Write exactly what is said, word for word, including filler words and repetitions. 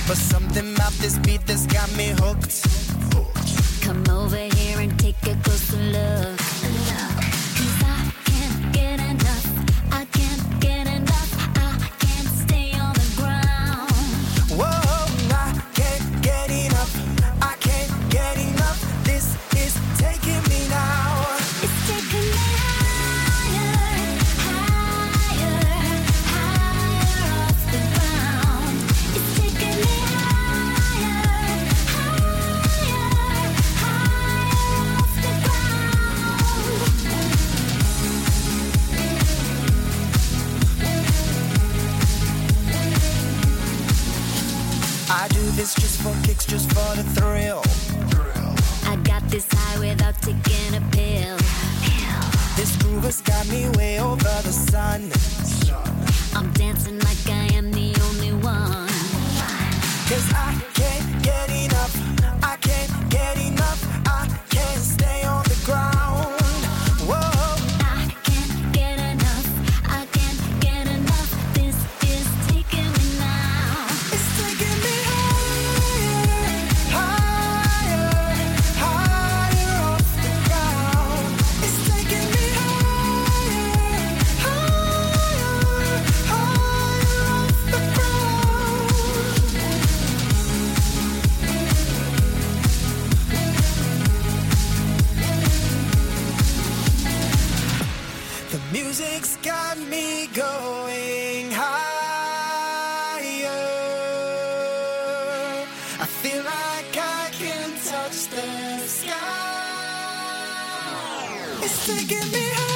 But something about this beat that's got me hooked. Come over here and take a closer look. Cause I can't get enough. I can't get enough. I can't stay on the ground. Whoa, I can't get enough. I can't get enough. This is taking me now. It's taking me higher, higher, higher off the ground. It's taking me higher, higher, higher off the ground. I do this just for kicks, just for the thrill. I got this high without taking a pill. This groove has got me way over the sun. I'm dancing like I am the only one. Cause I can't get enough. I can't get enough. I can't stay on the ground. Whoa, I can't get enough. I can't get enough. This is taking me now. it's taking me higher, higher, higher off the ground. It's taking me higher, higher, higher off the ground. The music's got me going higher. I feel like I can touch the sky. It's taking me higher.